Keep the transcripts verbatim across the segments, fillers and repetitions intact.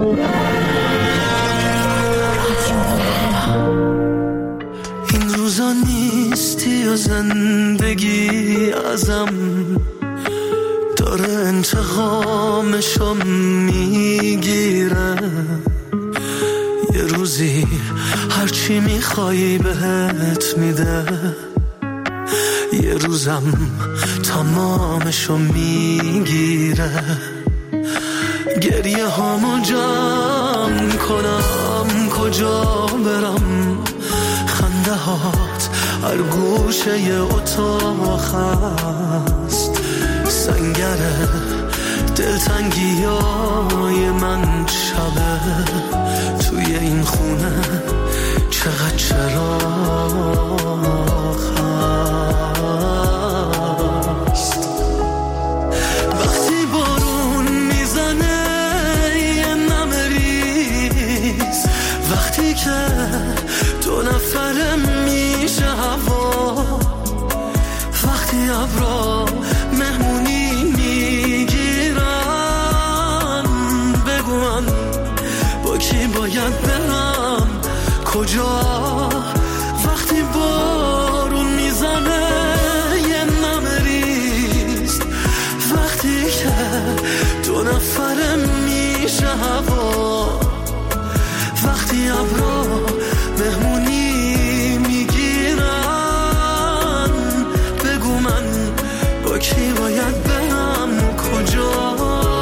این روزا نیستی و زندگی ازم داره انتقامشو میگیره. یه روزی هرچی میخوایی بهت میده، یه روزم تمامشو میگیره. گریه هامو جمع کنم کجا برم، خنده هات هر گوشه اتاق هست. سنگره دلتنگی های من شبه توی این خونه چقدر چراغ هست. وقتی بارون میزنه یه نمه ریز، وقتی که دو نفره میشه هوا، وقتی ابرا مهمونی میگیرن، بگو من با کی باید برم کجا. وقتی بارون میزنه یه نمه ریز، وقتی که دو نفره میشه هوا، وقتی ابرا مهمونی میگیرن، بگو من با کی باید برم کجا.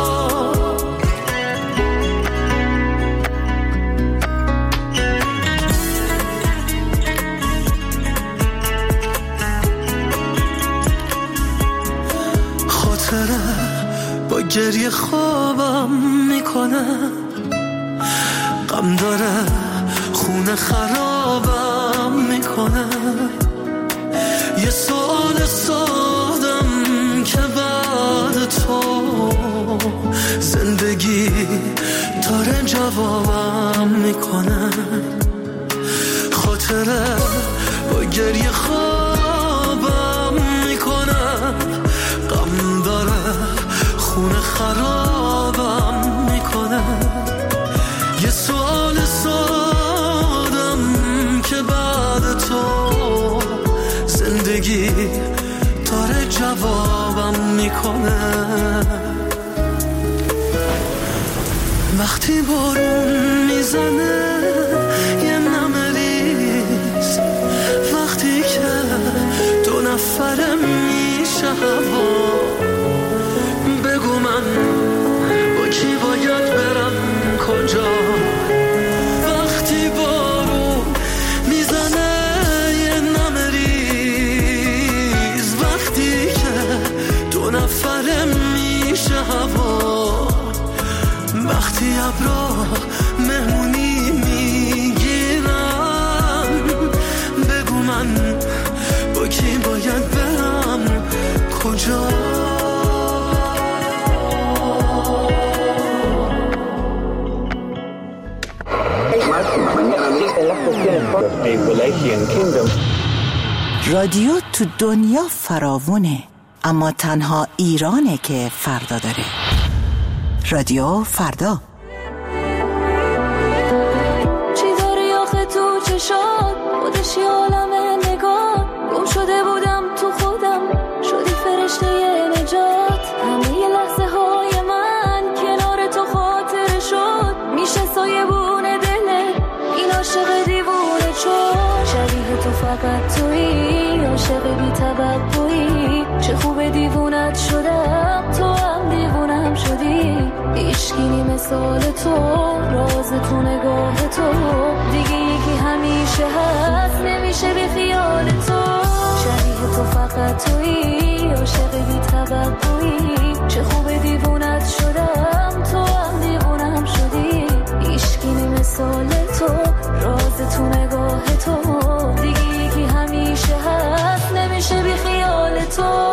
خاطره با گریه خوابم میکنه، غم داره خونه خرابم میکنه. یه سوال سادم که بعد تو زندگی داره جوابم میکنه. خاطره با گریه خوابم میکنه، غم داره خونه خرابم میکنه. یه سوال سادم که بعد تو زندگی داره جوابم میکنه. وقتی بارون میزنه یه نمه ریز، وقتی که دو نفره میشه هوا، بگو من با کی باید برم کجا. وقتی بارون میزنه یه نمه ریز، وقتی که دو نفره میشه هوا، وقتی ابرا مهمونی میگیرم، بگو من با کی باید برم کجا. رادیو تو دنیا فراوونه، اما تنها ایرانه که فردا داره. رادیو فردا. چی داری آخه تو چشات، خودش یه عالمه نگاه. گم شده بودم تو خودم، شدی فرشته نجات. همه یه لحظه های من کنار تو خاطره شد، میشه سایه بونه دله این عاشق دیوونه چون. شبیه تو فقط تویی، عاشق بی توقعی. چه خوب دیوونت شدم، تو هم دیوونم شدی. عشقی مثال تو، راز تو نگاه تو. دیگه یکی همیشه هست، نمیشه بی خیال تو. شبیه تو فقط تویی، عاشق بی توقعی. چه خوب دیوونت شدم، تو هم دیوونم شدی. عشقی مثال تو، راز تو نگاه تو. دیگه یکی همیشه هست، نمیشه بی خیال تو.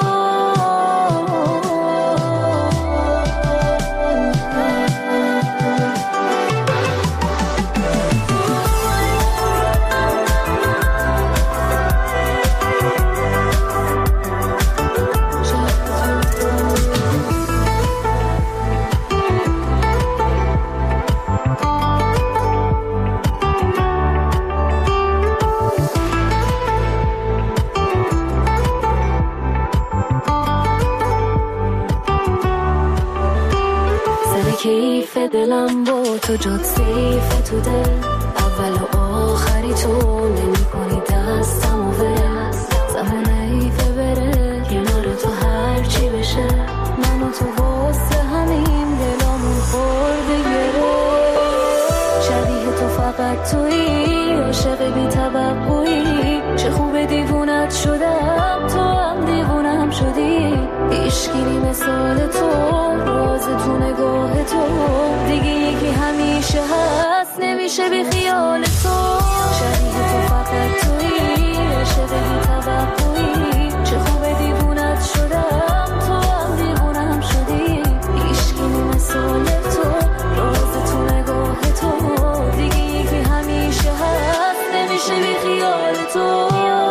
کیف دلم با تو جات سیف تو دل اول و آخری تو نمی کنی دستم و ول زمان ایفه بره کنار تو هر چی بشه من و تو واسه همین دلامون خورده گره شبیه تو فقط تویی عاشق بی توقعی چه خوب دیوونت شدم تو هم دیوونم شدی عشقی مثال تو راز تو نگاه تو دیگه یکی همیشه هست نمیشه بی خیال تو شبیه تو فقط تویی عاشق بی توقعی چه خوب دیوونت شدم تو هم دیوونم شدی عشقی مثال تو راز تو نگاه تو دیگه یکی همیشه هست نمیشه بی خیال تو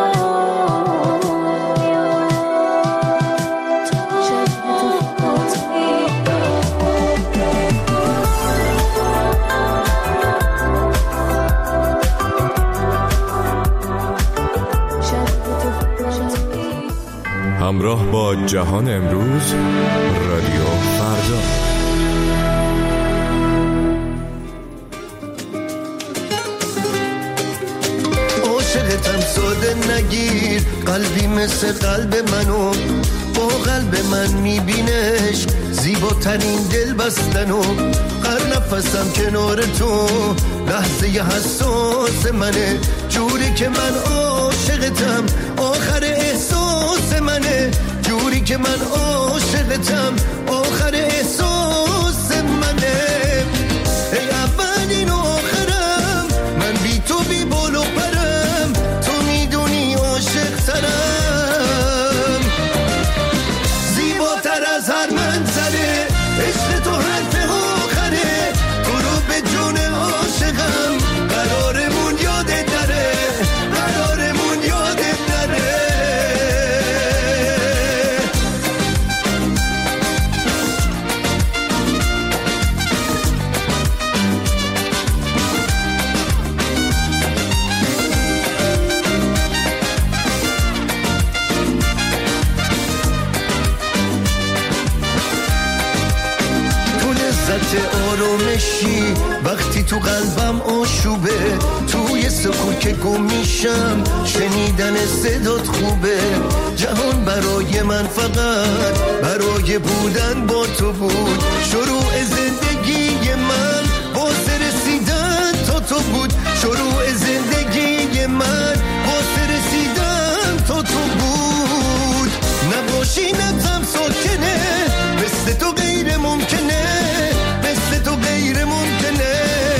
همراه با جهان امروز رادیو فردا. عاشقتم ساده نگیر قلبی مثل قلب منو با قلب من میبینش زیباترین دل بستنو هر نفسم کنار تو لحظه حساس منه جوری که من عاشقتم آخر احساس منه جوری که من عاشقتم آخر احساس منه ای اولین آخرم من بی تو بی بال و پرم تو میدونی عاشق ترم زیباتر از هر منظره عشق تو حرف آخره تو رو به جون عاشقم قرارمون یادت نره قرارمون یادت نره آرامشی وقتی تو قلبم آشوبه توی سکوت که گم میشم شنیدن صدات خوبه جهان برای من فقط برای بودن با تو بود شروع زندگی من واسه رسیدن تا تو بود شروع زندگی من واسه رسیدن تا تو بود نباشی نبزم ساکنه مثل تو غیر ممکنه مثل تو غیر ممکنه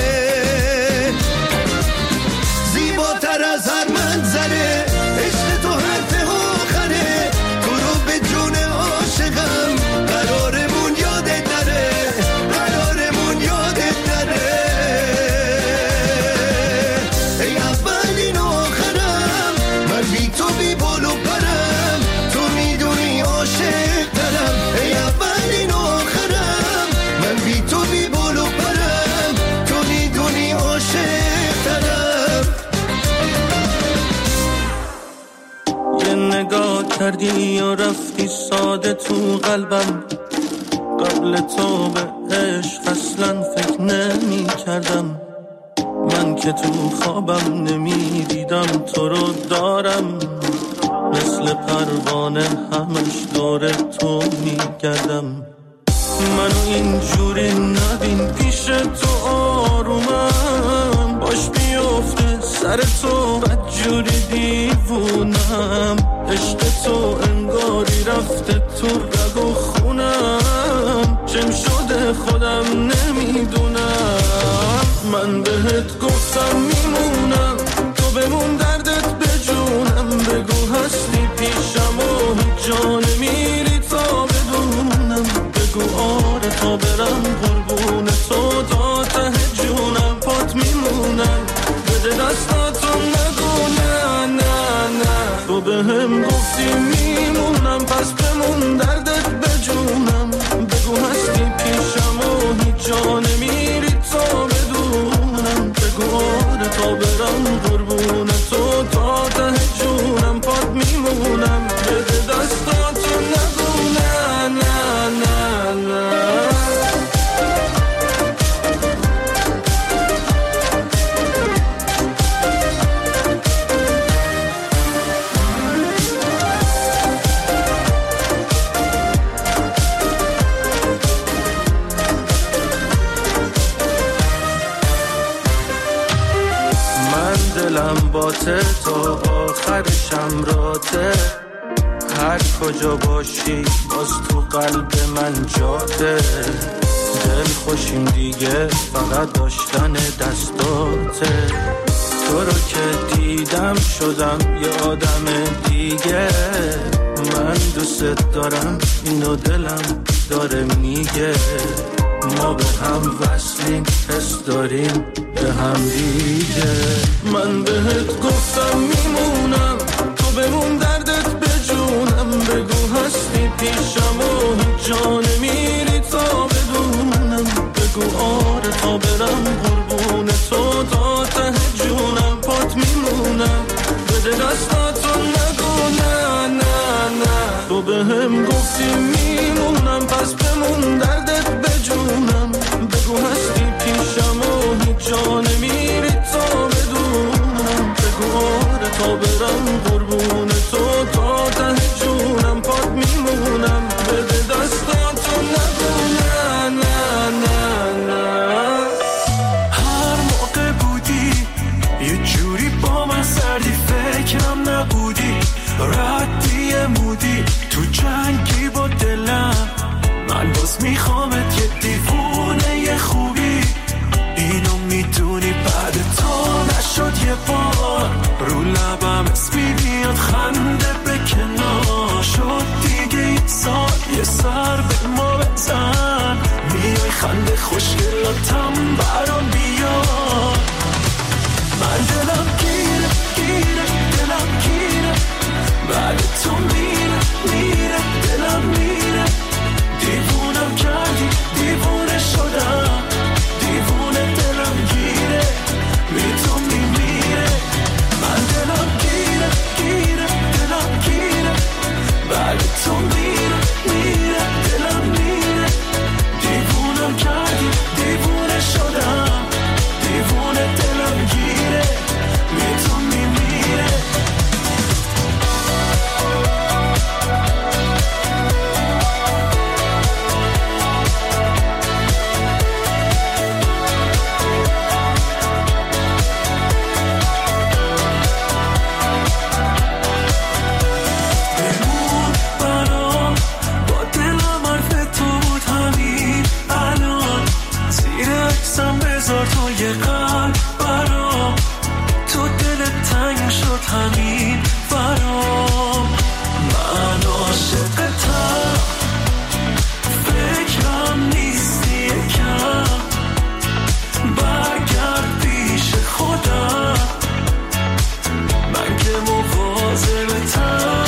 زیباتر از هر منظره عشق تو حرف آخره تو رو به جون عاشقم قرارمون یادت نره قرارمون یادت نره ای اولین آخرم من بی تو بی بال و پرم تو میدونی عاشق دارم ای اولین آخرم من بی تو بی بال و پرم تو میدونی عاشق دارم یه نگاه کردی یا رفتی ساده تو قلبم قبل تو به عشق اصلا فکر نمی کردم من که تو خوابم نمی دیدم تو رو دارم مثل پروانه همش دور تو می گردم منو اینجوری نبین پیش تو آرومم باش بیفته سر تو بدجوری دیوونم عشق تو انگاری رفته تو رگ و خونم چم شده خودم نمیدونم من بهت گفتم میمونم تو بمون دردت بجونم بگو هستی پیشم و هیچ جا نمیری تا بدونم بگو آره تا برم قربون تو تا ته جونم پات میمونم بده دستاتو نگو نه نه نه تو به هم گفتی میمونم پس بمون دردت بجونم بگو هستی پیشم و هیچ جا نمیری تا بدونم بگو آره تا برم قربون تو تا ته جونم پات میمونم بده دستاتو نگو نه نه نه نه دلم باته تا آخرشم راته، هر کجا باشی باز تو قلب من جاته، دل خوشیم دیگه فقط داشتن دستاته، تو رو که دیدم شدم یه آدم دیگه، من دوست دارم اینو دلم داره میگه، ما به هم وصلیم حس داریم به هم دیگه، من بهت گفتم میمونم تو بمون دردت به جونم، بگو هستی پیشم و هیچ جا نمیری تا بدونم، بگو آره تا برم قربون تو تا ته جونم، پات میمونم بده دستاتو نگو نه نه نه، تو به هم گفتی میمونم پس بمون دردت به جونم، بگو هستی پیشم و هیچ جا نمیری تا بدونم، بگو آره تا برم قربون تو تا ته جونم، پات میمونم بده دستاتو نگو نه نه نه نه. هر موقع بودی یه جوری با من سردی، فکرم نبودی ردی مودی، تو جنگی با دلم من باز میخوامت، یه دیوونه یه خوبی اینو میدونی، بعد تو نشد یه بار رو لبم اسمی بیاد خنده به کنار، شد دیگه یه سال یه سر به ما بزن، میای خنده خوشگلاتم برام بیاد، من دلم گیره گیره دلم گیره، بعد تو میره میره دلم میره، دیوونم کردی دیوونه شدم، دیوونه دلم گیره بی تو میمیره، من دلم گیره گیره دلم گیره، بعد تو میره میره دلم میره، دیوونم کردی دیوونه شدم، دیوونه دلم گیره بی تو میمیره. بذار تو یه قلب برام، تو دلت تنگ شد همین برام، من عاشقتم فکرم نیستی یکم، برگرد پیش خودم من که مواظبتم،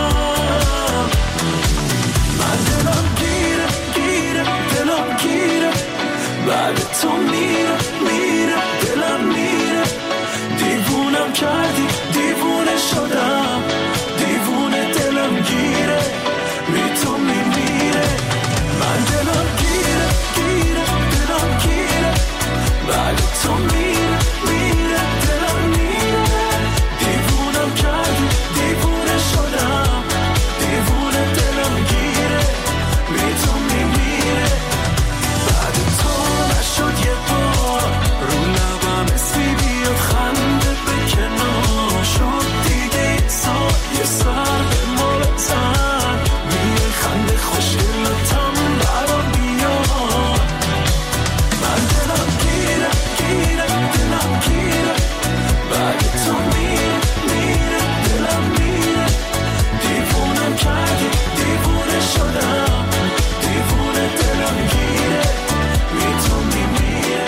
من دلم گیره گیره دلم گیره، بعد تو میره میره دلم میره، دیوونم کردی دیوونه شدم، دیوونه دلم گیره بی تو میمیره، من دلم گیره گیره دلم گیره، بعد تو میره میره دلم میره، دیوونم کردی دیوونه شدم، دیوونه دلم گیره بی تو میمیره، بعد تو نشد یه بار رو لبم اسمی بیاد خنده به کنار، شد دیگه یه سال یه سر به ما بزن، میای خنده خوشگلاتم برام بیاد، من دلم گیره گیره دلم گیره، بعد تو میره میره دلم میره، دیوونم کردی دیوونه شدم، دیوونه دلم گیره بی تو میمیره.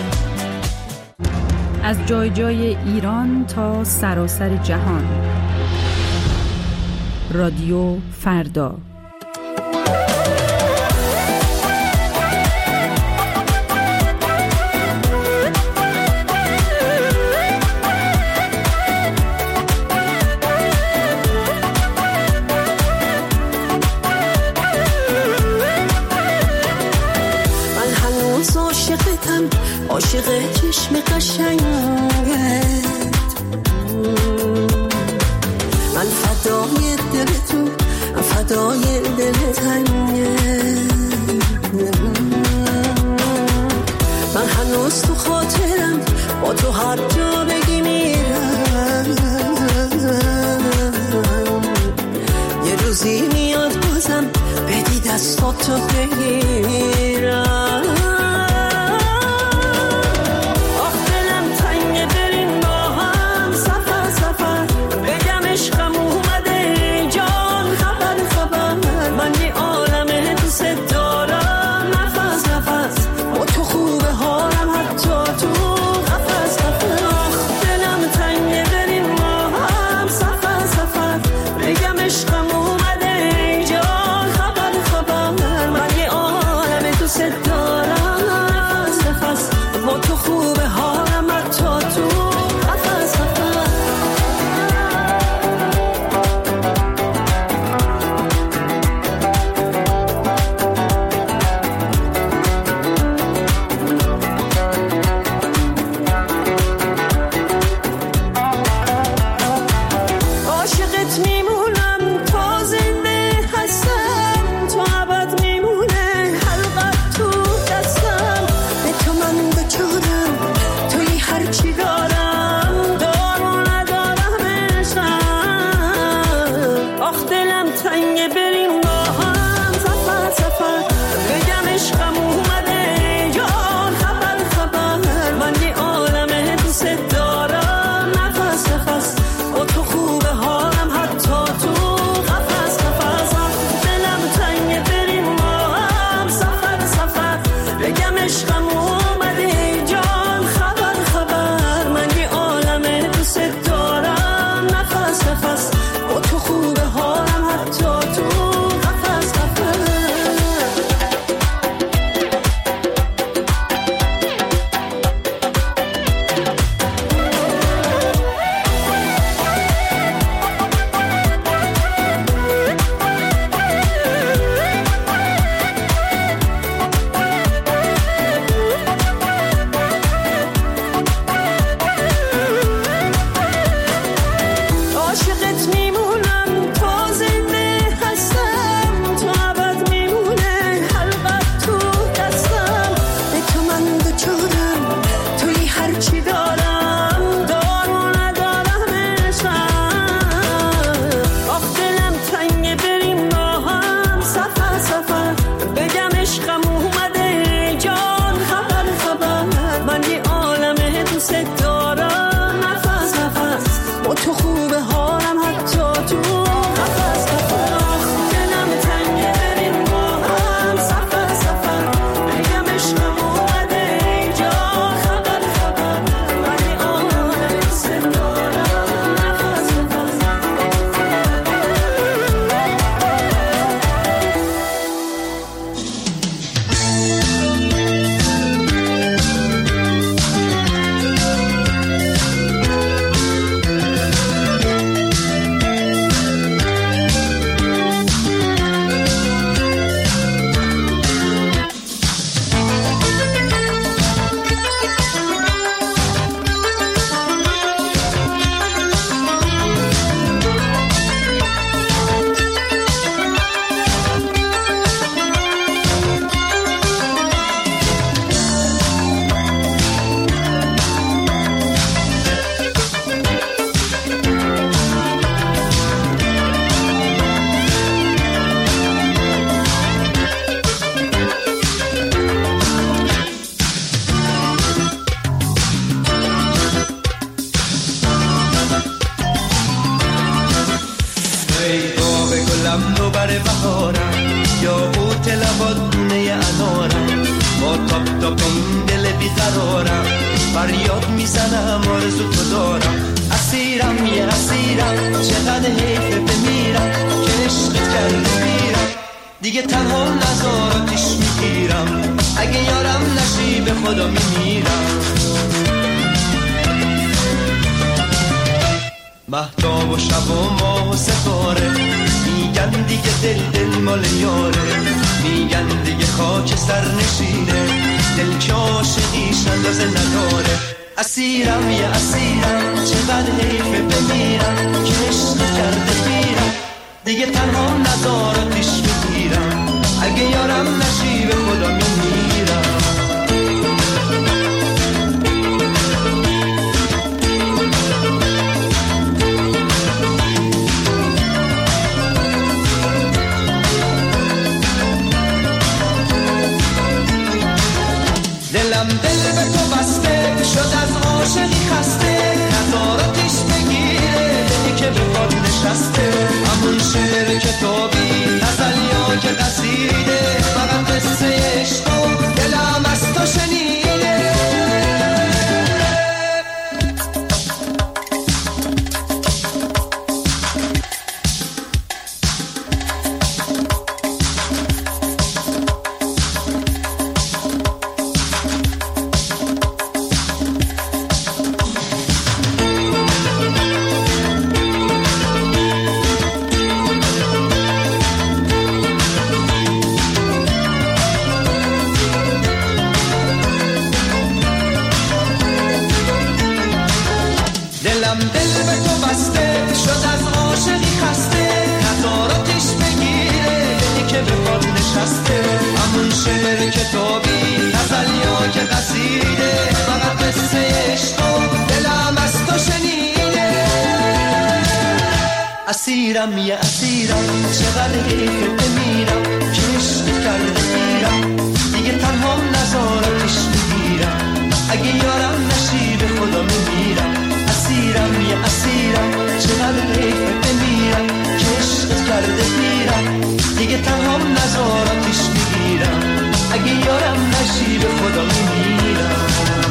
از جای جای ایران تا سراسر جهان، رادیو فردا. من هنوز عاشقتم، عاشق چشم قشنگت، من فدای دلتون، فدای دل تنگت، من هنوز تو خاطرم، با تو هر جا بگی میرم، بگیرم. آخ دلم تنگه بریم با هم سفر سفر، بگم عشقم اومده جان خبر خبر، من یه عالمه دوست دارم نفس نفس، با تو خوبه حالم حتی تو قفس قفس. آخ دلم تنگه بریم با هم سفر سفر، بگم عشقم اومده جان خبر خبر، من یه عالمه دوست دارم نفس نفس، با تو خوبه حالم حتی تو قفس قفس. عاشقت میمونم تا زنده هستم، تو ابد میمونه حلقت تو دستم، به تو من بچارم توی هرچی دارم، دارو ندارم عشقم. آخ دلم تنگه بریم با هم سفر سفر، بگم عشقم اومده جان خبر خبر، من یه عالمه دوست دارم نفس نفس، با تو خوبه حالم حتی تو قفس قفس. آخ دلم تنگه بریم با هم سفر سفر، بگم عشقم اومده جان خبر خبر، من یه عالمه دوست دارم نفس نفس، با تو خوبه حالم حتی تو قفس قفس. عاشقت میمونم تا زنده هستم، تو ابد میمونه حلقت تو دستم، به تو من بچارم توی هرچی دارم، دارو ندارم عشقم. آخ دلم تنگه بریم با هم سفر سفر، بگم عشقم اومده جان خبر خبر، من یه عالمه دوست دارم نفس نفس، با تو خوبه حالم حتی تو قفس قفس. آخ دلم تنگه بریم با هم سفر سفر، بگم عشقم اومده جان خبر خبر، من یه عالمه دوست دارم نفس نفس. ای باغ گلم تو بر بهارم، یا قوت لبات دونه انارم، با تاپ تاپ این دل بیقرارم، فریاد میزنم آرزو تو دارم. اسیرم یه اسیرم، چقدر حیفه بمیرم که عشقت کرد میرم، دیگه تنها نزاراتیش میگیرم، اگه یارم نشی به خدا میمیرم. مهتاب و شب و ماه و ستاره، میگن دیگه دل دل مال یاره، میگن دیگه خاک سر نشینه، دل که عاشقیش اندازه نداره. اسیرم یه اسیرم، چقدر حیفه بمیرم که عشق کرده میرم، دیگه تنها نزاراتیش میگیرم، اگه یارم نشی به خدا میمیرم. دل به تو بسته شد از عاشقی خسته نظارتش بگیره دلی که به پاد نشسته همون شعر کتابی غزل یا که قصیده فقط قصه عشق و دلم از تو شنیده اسیرم یه اسیرم چقدر حیفه بمیرم که عشق کرده گیرم دیگه تنها نظارتش میگیرم اگه یارم نشی به خدا میمیرم اسیرم یه اسیرم چقدر حیفه بمیرم که عشق کرده گیرم دیگه تنها نظارتش میگیرم اگه یارم نشی به خدا میمیرم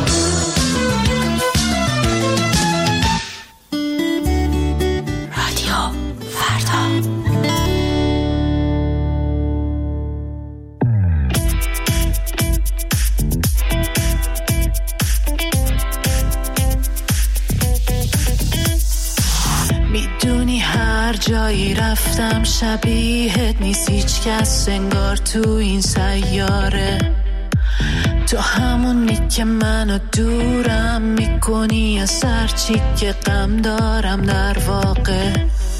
جایی رفتم شبیهت نیست هیچ کس انگار تو این سیاره تو همونی که منو دورم میکنی از هرچی که غم دارم در واقع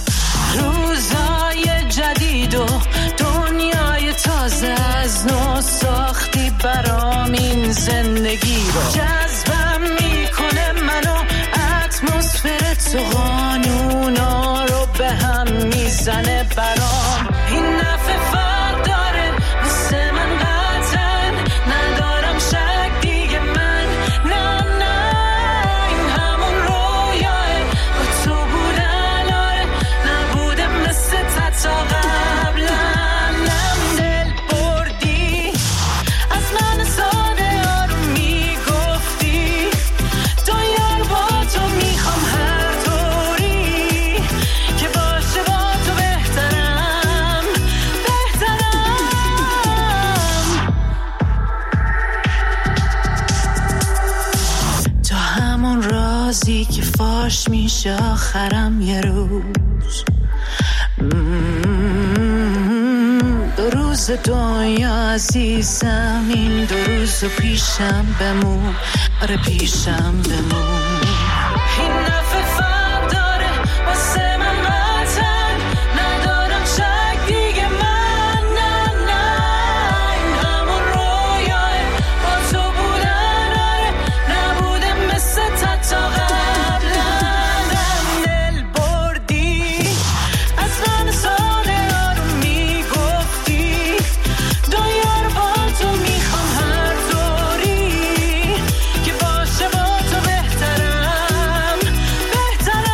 روزای جدید و دنیای تازه از نو ساختی برام این زندگی رو جذبم میکنه منو اتمسفر تو قانونا رو به هم میزنه برام این نفع فرق داره مثل من قطعا ندارم شک دیگه من نه نه این همون رویاه با تو بودن آره نبوده مثل تا قبلا نم دل بردی از من ساده آروم میگفتی تو یار با تو میخوام هر طوری که باشه با تو بهترم بهترم تو همون رازی که فاش میشه آخرم یه روز دو روز دنیا عزیزم این دو روز پیشم بمون آره پیشم بمون این نفع فرق داره واسه من قطعا ندارم شک دیگه من نه نه این همون رویاه با تو بودن آره نبوده مثل تا قبلا دل بردی از من ساده آروم میگفتی دنیا رو با تو میخوام هر طوری که باشه با تو بهترم بهترم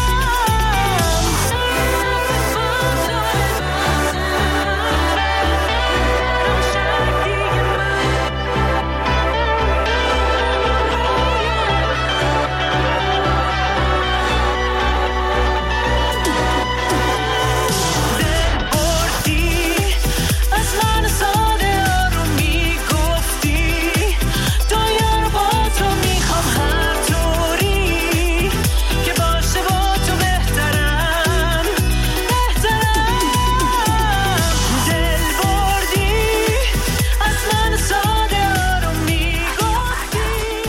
دل بردی از من ساده آروم میگفتی دنیا رو با تو میخوام هر طوری که باشه با تو بهترم بهترم دل بردی از من ساده آروم میگفتی.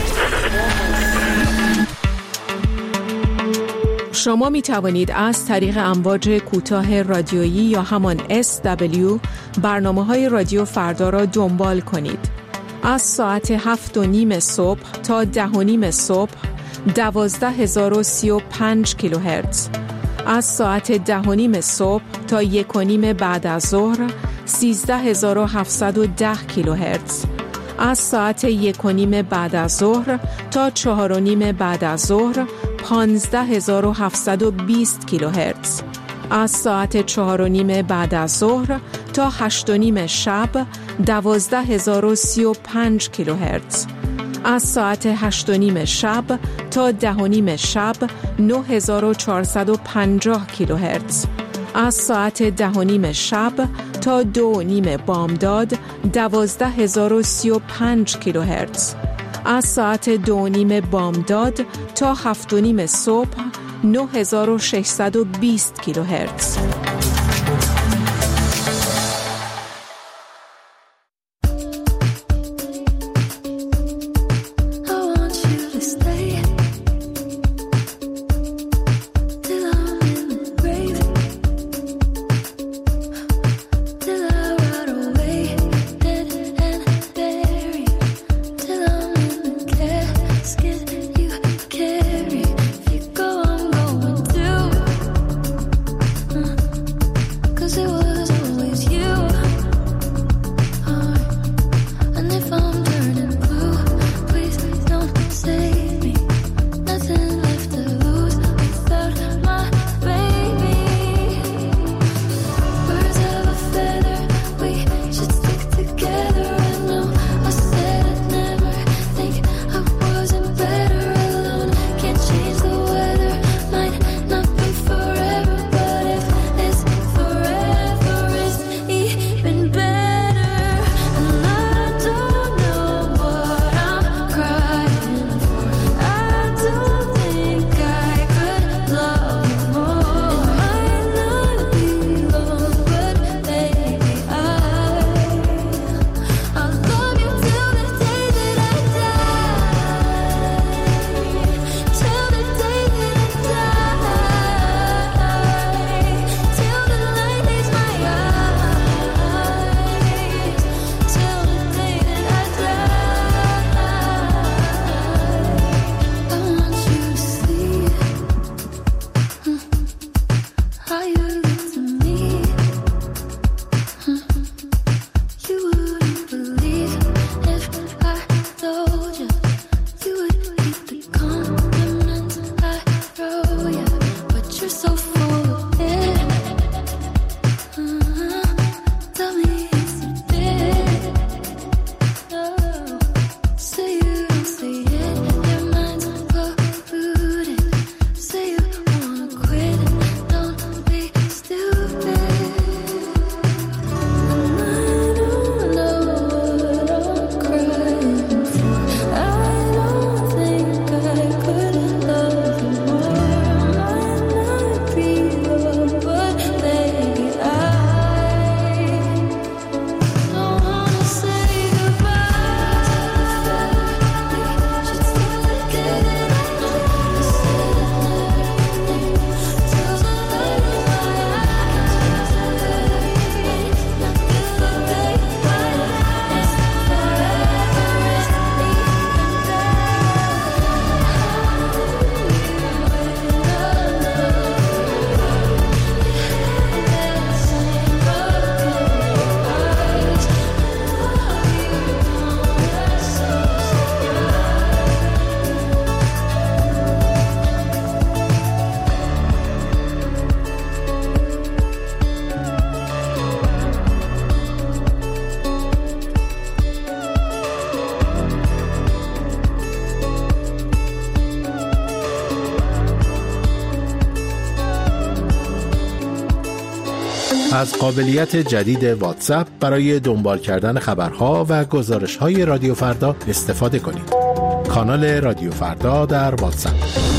شما می توانید از طریق امواج کوتاه رادیویی یا همان اس دبلیو برنامه های رادیو فردا را دنبال کنید. از ساعت هفت و نیم صبح تا ده و نیم صبح دوازده هزار و سی و پنج کیلوهرتز. از ساعت ده و نیم صبح تا یک و نیم بعد از ظهر سیزده هزار و هفتصد و ده کیلوهرتز. از ساعت یک و نیم بعد از ظهر تا چهار و نیم بعد از ظهر پانزده هزار و هفتصد و بیست کیلوهرتز. از ساعت چهار و نیم بعد از ظهر تا هشت و نیم شب دوازده هزار و سی و پنج کیلوهرتز. از ساعت هشت و نیم شب تا ده و نیم شب نه هزار و چهارصد و پنجاه کیلوهرتز. از ساعت ده و نیم شب تا دو و نیم بامداد دوازده هزار و سی و پنج کیلوهرتز. از ساعت دو و نیم بامداد تا هفت و نیم صبح نه هزار و ششصد و بیست کیلوهرتز. از قابلیت جدید واتساپ برای دنبال کردن خبرها و گزارش‌های رادیو فردا استفاده کنید. کانال رادیو فردا در واتساپ.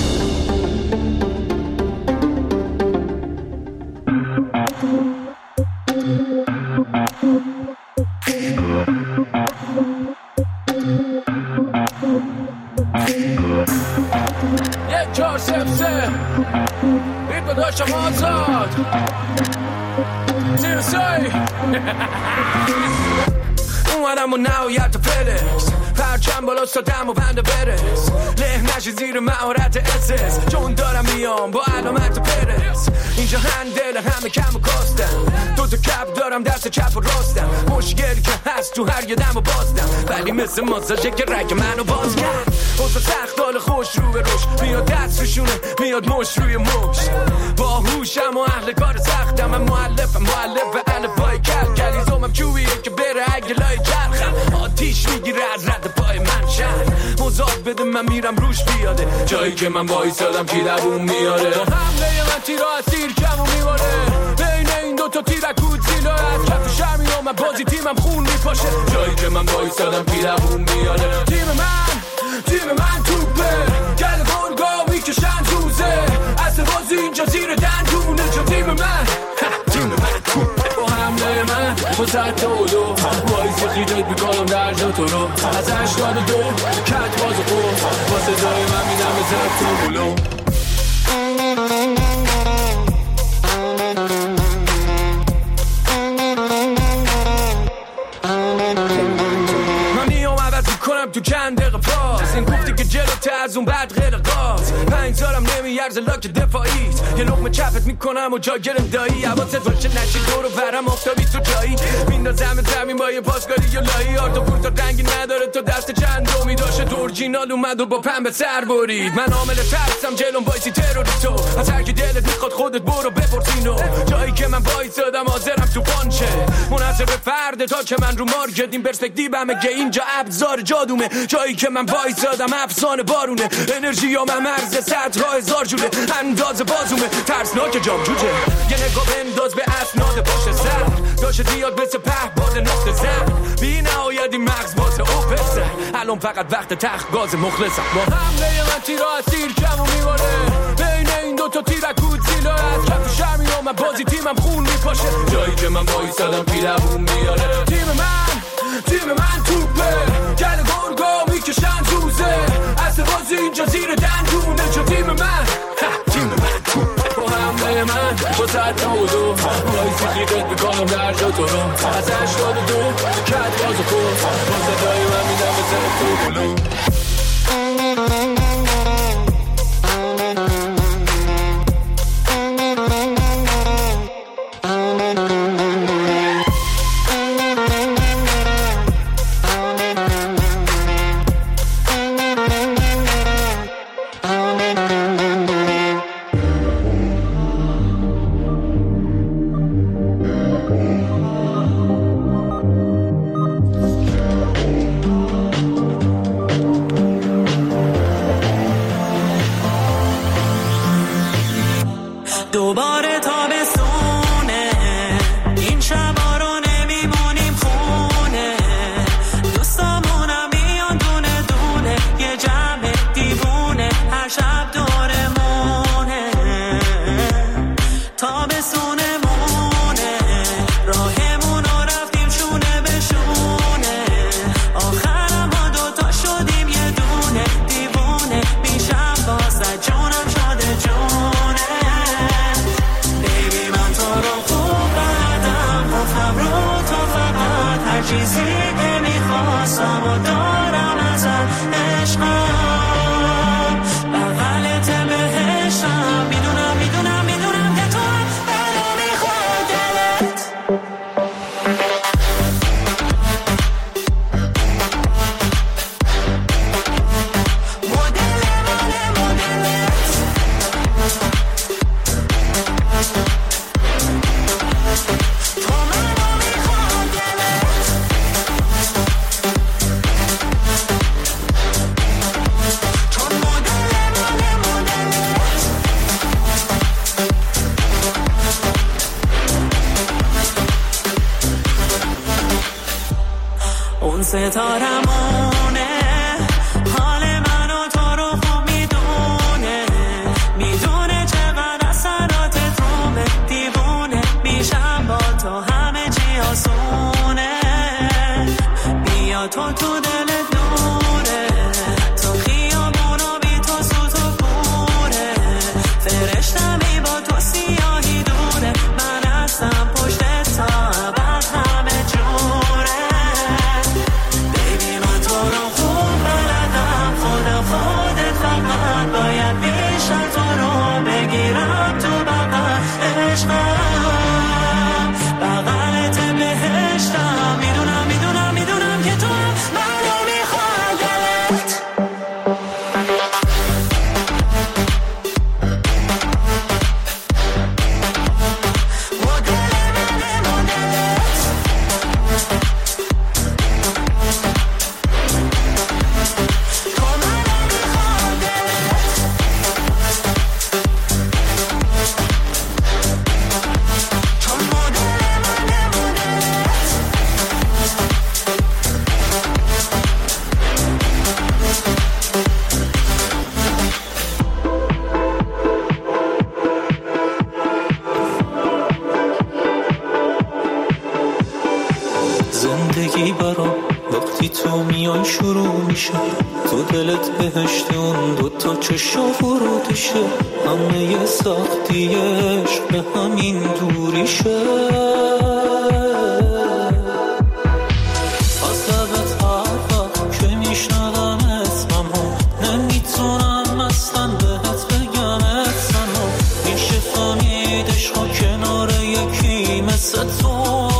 یک چهار سف سه این بداشم آزاد زیر سای اومدم و نهایت فلکس پرچم بالا سادم و بند برس له نشی زیر مهارت اسس چون دارم میام با علامت پرس اینجا هندل همه کم و کاستم دو تا کپ دارم دست چپ و راستم مشکلی که هست تو هر یه دم و بازدم ولی مثل ماساژه که رگ منو باز کرد اوزا سخت حال خوش رو به روش میاد دست روشونه میاد مش روی مش با هوشم و اهل کار سختم من مؤلفم مؤلف الفبای کل کلیزومم چوبیه که بره اگه لای چرخم آتیش میگیره از رد پای من شهر مزاد بده من میرم روش بیاده جایی که من وایسادم کی دووم میاره با حمله من تیرا از تیر کم و میباره بین این دوتا تیرک بود زیلا از کف شهر میام من بازی تیمم خون میپاشه جایی که من وایسادم کی دووم میاره تیم من تیم من توپه گل گلگا میکشن روزه اصل بازی اینجا زیر دندونه چون تیم من تیم من توپه با حمله من با ست دولو وایسی خیدت میکنم در جا تو رو از هشتاد و دو کت باز و خوب با صدای من میدم به زد تو بلو تو چند دقیقه پاس این گفتی که جلوته از اون بعد غیر قاس پنج سالم نمیارزه لاک دفاعیت یه لقمه چپت میکنم و جا گرم دایی حواست باشه نشی دور و برم افتابی تو جایی میندازم زمین با یه پاسکاری یا لایی آرتا پورتا رنگی نداره تو دست چند دومی داشته دورجینال اومد و با پنبه سر برید من عامل ترسم جلوم وایسی تروریستو از هر کی دلت میخواد خودت برو بپرسینو جایی که من وایسادم حاضرم تو پانچه منحصر به فرد تا که من رو مارکت این پرسپکتیومه که اینجا ابزار جادو جایی که من وایسادم افسانه بارونه انرژی یا من مرز صدها هزار جوله انداز بازومه ترسناک جام جوجه یه نگاه بنداز به اسناد باشه سر داشته دیاد مثل په باد نقطه زن بی نهایت این مغز بازه او پسر الان فقط وقت تخت گاز مخلصم با حمله من تیرا از تیر کم و میباره بین این دوتا تیرک بود زیلا از کف شهر میام من بازی تیمم خون میپاشه جایی که من وایسادم کی دووم میاره تیم من تیم من توپه گل گرگا میکشن روزه اصل بازی اینجا زیر دندونه چون تیم من تیم من توپه با حمله من با ست دولو وایسی خیدت میکنم در جا تو رو از هشتاد و دو کت باز و خوب با صدای من میدم به زد تو بلو ستارمونه حال من و تو رو خوب میدونه میدونه چقدر اثرات تومه دیوونه میشم با تو همه چی آسونه بیا تو تو دل دوره تو خیابونا بی تو سوت و کوره فرشتمی با تو سیاهی دوره من هستم پشت تا بعد همه جوره Baby من تو تو دلت بهشت اون دوتا چشا ورودشه، همه سختی عشق به همین دوریشه. از لبت هر وقت که میشنوم اسممو نمیتونم اصلا بهت بگم اسممو. میشه فهمید عشقا کنار یکی مثل تو.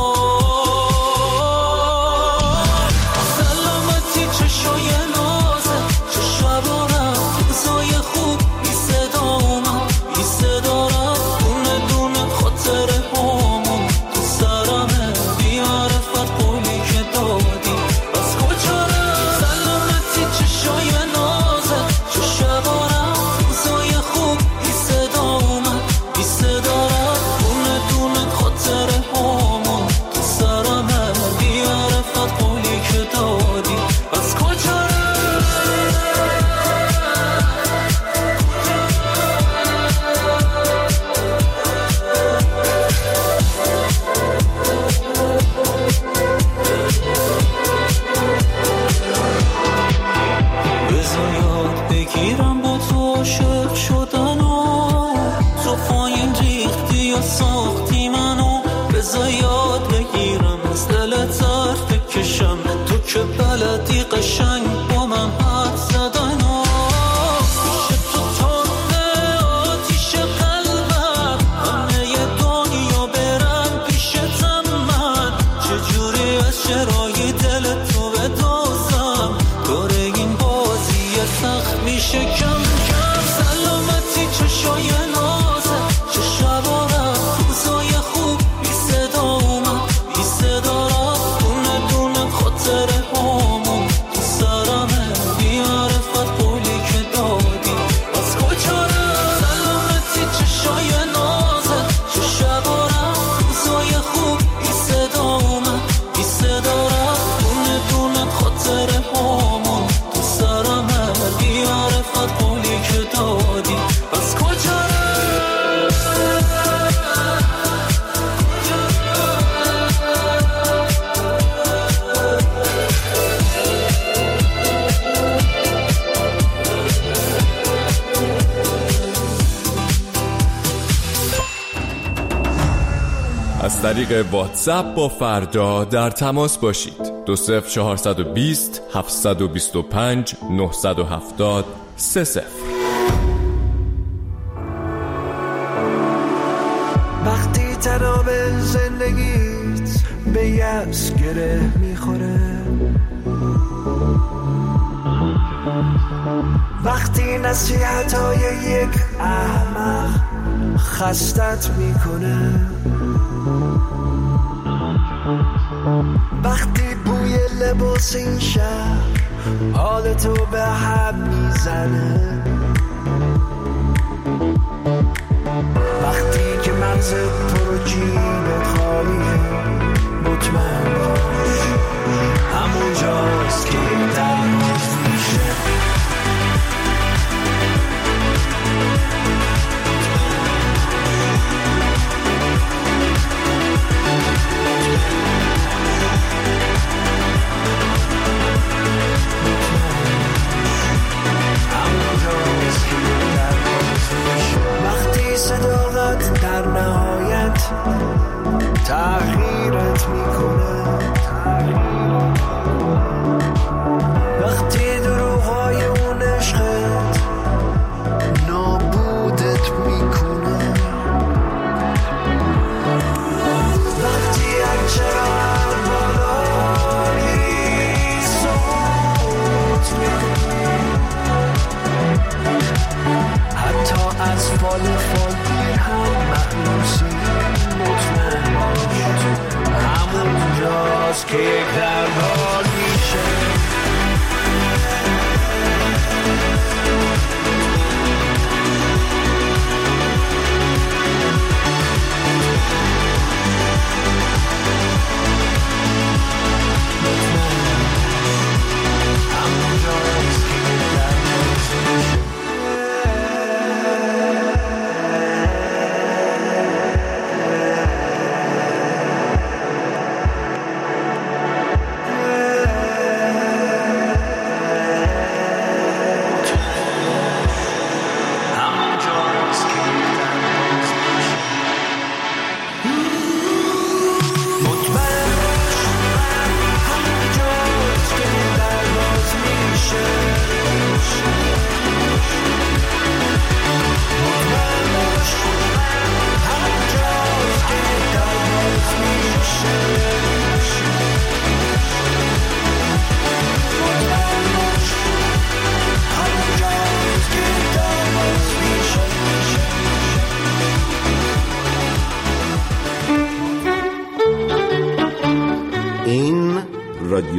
از طریق واتساپ با فردا در تماس باشید. دو صفر چهارصد و بیست هفتصد و بیست و پنج نهصد و هفتاد سه صفر. وقتی تناب زندگیت به یأس گره میخوره، وقتی نصیحتای یک احمق خستت میکنه، وقتی بوی لباس این شهر حالتو به هم میزنه، وقتی که مغزت تو رو جیبت خالیه، مطمئن باش همونجاست که درماز میشه. وقتی صداقت در نهایت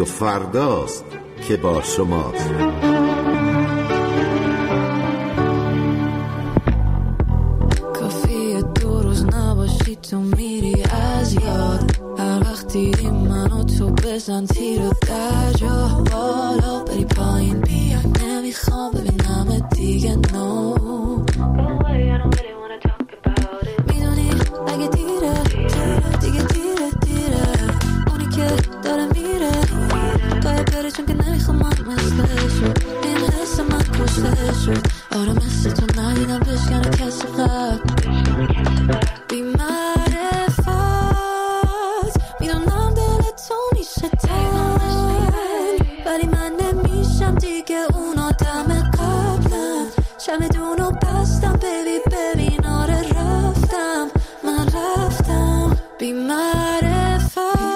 رادیو فرداست که با شماست. کافیه دو روز نباشی تو میری از یاد، هر وقت دیدی منو تو بزن تیر و در جا، بالا بری پایین بیا، نمیخوام ببینم دیگه نو. میدونی اگه دیره دیگه دیره دیره، اونی که داره میره باید بره چون که نمیخوام من مثل شد، این حس من کشته شد. آره مثل تو ندیدم بشکنه کسی قبل بی معرفت، میدونم دل تو میشه تنگ ولی من نمیشم دیگه اون آدم قبلم. چمدونو بستم بیبی ببین آره رفتم من رفتم بی معرفت،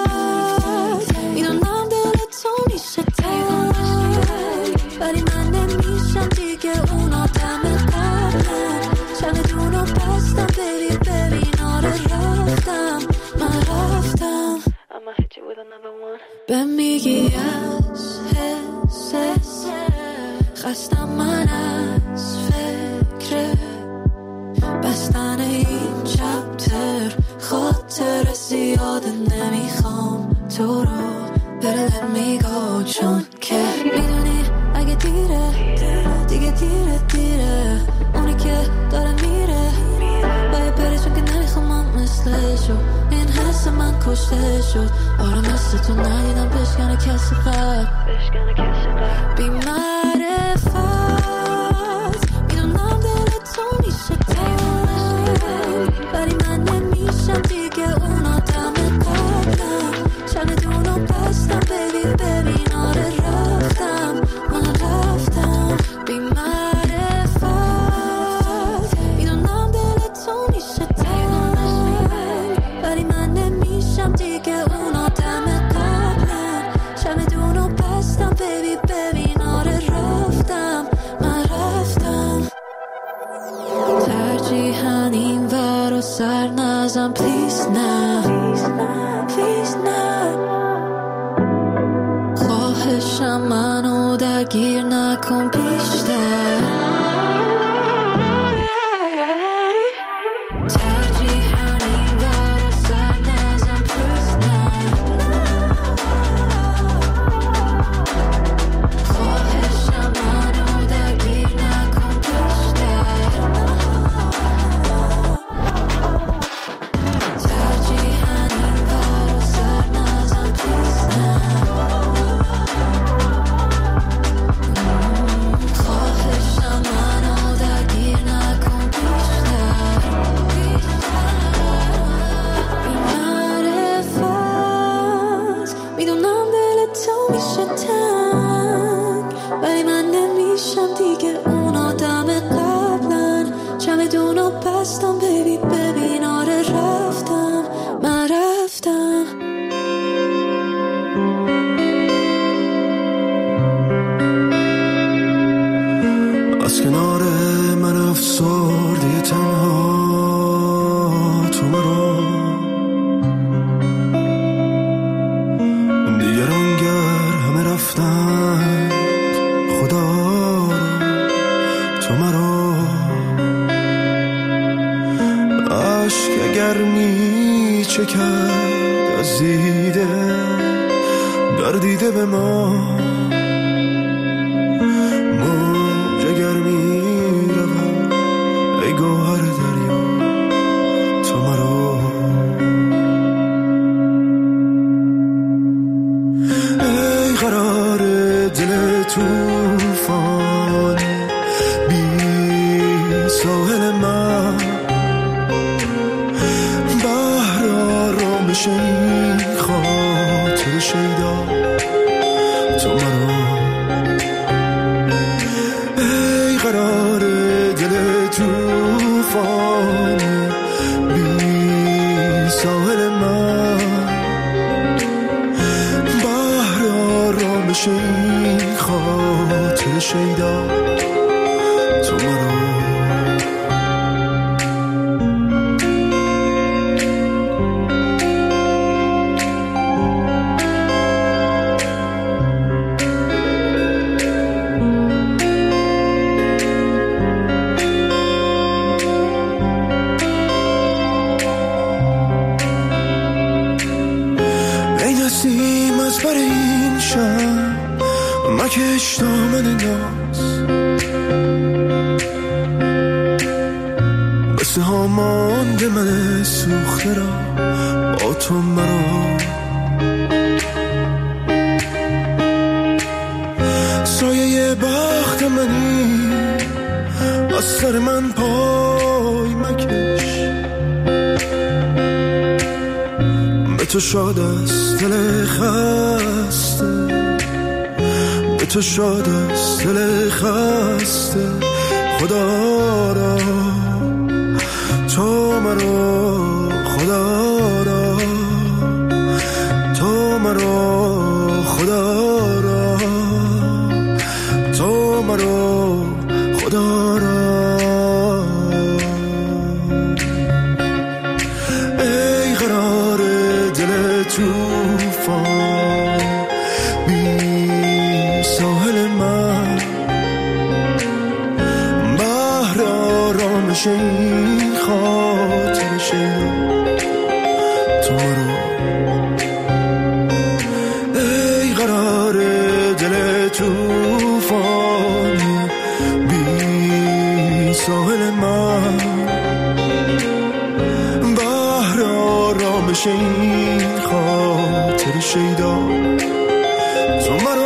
میدونم دل تو میشه تنگ ولی من نمیشم دیگه اون آدم قبلم. چمدونو بستم بیبی ببین آره رفتم من رفتم. به میگی از حس خستم من از فکر بستن این چپتر، خاطر زیاده نمیخوام تو رو بره میگو، چون که میدونی اگه دیره دیگه دیره دیره، اونی که داره میره باید بره چون که نمیخوام من مثل شد، این حس من کشته شد. آره مثل تو ندیدم بشکنه کسی قبل بی معرفت، میدونم دل تو میشه تنگ ولی من نمیشم دیگه اون آدم قبلم. چمدونو بستم بیبی ببین آره رفتم من رفتم بی معرفت، میدونم دل تو میشه تنگ ولی من نمیشم دیگه اون آدم قبلم. چمدونو بستم بیبی ببین آره رفتم من رفتم. ترجیحاً این ور و سر نزم پلیز نه پلیز نه، خواهشم منو درگیر نکن بیشتر. ترجیحاً این ور و سر نزم پلیز نه، خواهشم منو درگیر نکن بیشتر. ترجیحاً این ور و سر نزم پلیز نه، خواهشم منو درگیر نکن بیشتر. بی معرفت، میدونم دل تو میشه تنگ ولی من نمیشم دیگه اون آدم قبلن. چمدونو بستم بیبی ببین آره رفتم من رفتم. از کنار من افسرده تنها تو مرا، دیگران گر همه رفتن خدا تو مرا. عشق اگر می چکد از دیده در دیده به ما، موج اگر می رود ای گوهر دریا تو مرا. ای قرار دل توفان بی ساحل من، بحر آرامش این خاطر شیدا تو مرا. ای قرار دل توفان بی ساحل من، بحر آرامش این خاطر شیدا تو مرا. قصه ها مانده من سوخته را با تو مرا سایه بخت منی از سر من پای مکش به تو شاد است دل خسته به تو شاد است دل خسته خدا را تو مرا خدا را تو مرا خدا را تو مرا خدا را ای قرار دل توفان بی ساحل من بحر آرامش این خاطر شیرا تو مرا ای قرار دل توفان بی ساحل من بحر آرامش این خاطر شیدا تو مرا